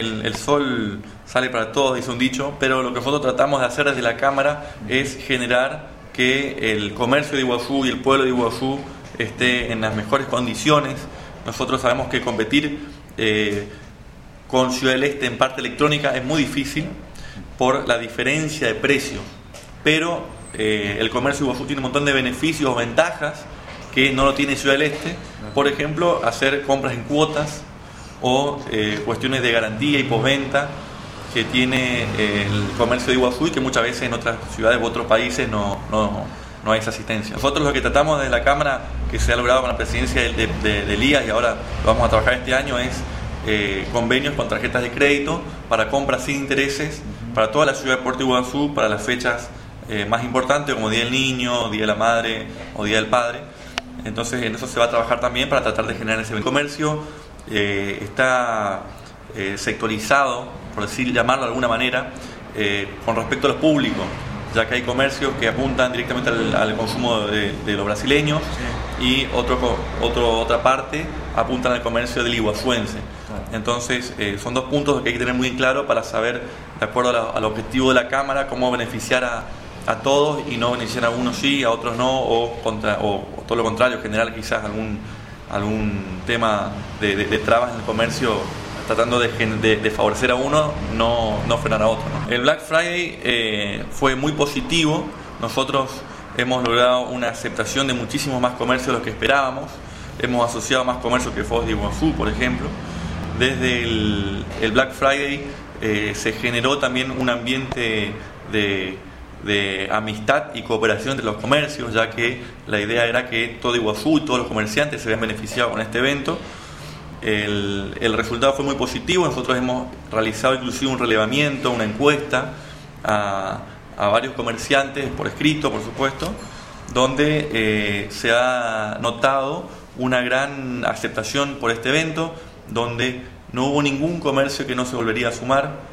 El sol sale para todos, dice un dicho, pero lo que nosotros tratamos de hacer desde la Cámara es generar que el comercio de Iguazú y el pueblo de Iguazú esté en las mejores condiciones. Nosotros sabemos que competir con Ciudad del Este en parte electrónica es muy difícil por la diferencia de precios, pero el comercio de Iguazú tiene un montón de beneficios o ventajas que no lo tiene Ciudad del Este. Por ejemplo, hacer compras en cuotas o cuestiones de garantía y postventa que tiene el comercio de Iguazú y que muchas veces en otras ciudades u otros países no hay esa asistencia. Nosotros lo que tratamos desde la Cámara, que se ha logrado con la presidencia de Elías y ahora lo vamos a trabajar este año, es convenios con tarjetas de crédito para compras sin intereses para toda la ciudad de Puerto Iguazú, para las fechas más importantes como Día del Niño, Día de la Madre o Día del Padre. Entonces en eso se va a trabajar también para tratar de generar ese comercio. Está sectorizado, por llamarlo de alguna manera, con respecto a los públicos, ya que hay comercios que apuntan directamente al consumo de los brasileños, sí, y otra parte apuntan al comercio del iguazuense. Claro. Entonces son dos puntos que hay que tener muy claro para saber, de acuerdo al objetivo de la Cámara, cómo beneficiar a todos y no beneficiar a unos sí, a otros no, o todo lo contrario, generar quizás algún tema de trabas en el comercio, tratando de favorecer a uno, no frenar a otro, ¿no? El Black Friday fue muy positivo. Nosotros hemos logrado una aceptación de muchísimos más comercios de los que esperábamos. Hemos asociado más comercios que Foz de Iguazú, por ejemplo. Desde el Black Friday se generó también un ambiente de amistad y cooperación entre los comercios, ya que la idea era que todo Iguazú y todos los comerciantes se vean beneficiados con este evento. El resultado fue muy positivo. Nosotros hemos realizado inclusive un relevamiento, una encuesta a varios comerciantes por escrito, por supuesto, donde se ha notado una gran aceptación por este evento, donde no hubo ningún comercio que no se volvería a sumar.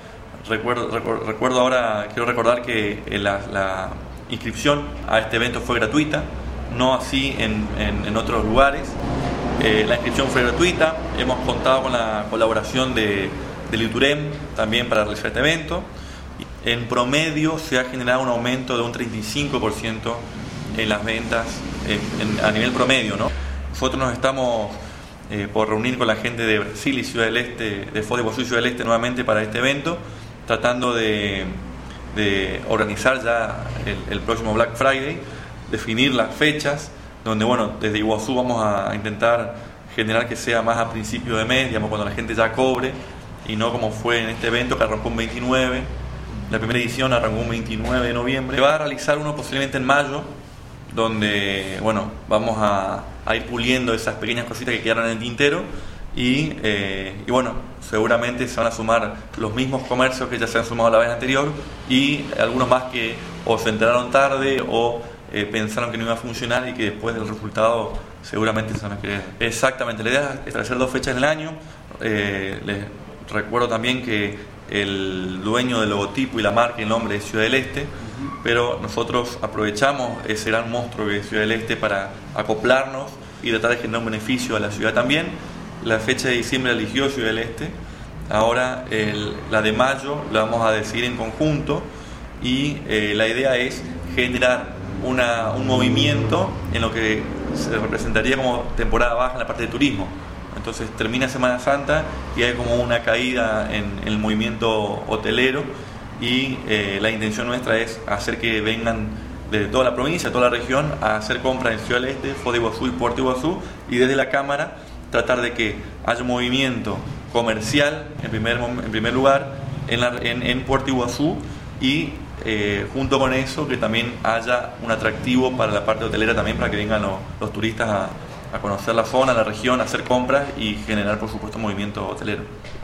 Recuerdo ahora, quiero recordar que la inscripción a este evento fue gratuita, no así en otros lugares. La inscripción fue gratuita. Hemos contado con la colaboración del ITUREM también para realizar este evento. En promedio se ha generado un aumento de un 35% en las ventas a nivel promedio, ¿no? Nosotros nos estamos por reunir con la gente de Brasil y Ciudad del Este, de Foz de Iguazú y Ciudad del Este nuevamente para este evento, tratando de organizar ya el próximo Black Friday, definir las fechas, donde desde Iguazú vamos a intentar generar que sea más a principio de mes, digamos, cuando la gente ya cobre, y no como fue en este evento que arrancó un 29, la primera edición arrancó un 29 de noviembre. Se va a realizar uno posiblemente en mayo, donde vamos a ir puliendo esas pequeñas cositas que quedaron en el tintero, y seguramente se van a sumar los mismos comercios que ya se han sumado la vez anterior, y algunos más que o se enteraron tarde o pensaron que no iba a funcionar y que después del resultado seguramente se van a querer. Exactamente, la idea es establecer 2 fechas en el año. Les recuerdo también que el dueño del logotipo y la marca y el nombre es Ciudad del Este, pero nosotros aprovechamos ese gran monstruo que es Ciudad del Este para acoplarnos y tratar de generar un beneficio a la ciudad también. La fecha de diciembre la eligió Ciudad del Este. Ahora la de mayo la vamos a decidir en conjunto, y la idea es generar un movimiento en lo que se representaría como temporada baja en la parte de turismo. Entonces termina Semana Santa y hay como una caída en el movimiento hotelero, y la intención nuestra es hacer que vengan de toda la provincia, de toda la región, a hacer compras en Ciudad del Este, Foz de Iguazú y Puerto Iguazú, y desde la Cámara tratar de que haya un movimiento comercial en primer lugar en Puerto Iguazú, y junto con eso que también haya un atractivo para la parte hotelera también, para que vengan los turistas a conocer la zona, la región, a hacer compras y generar por supuesto movimiento hotelero.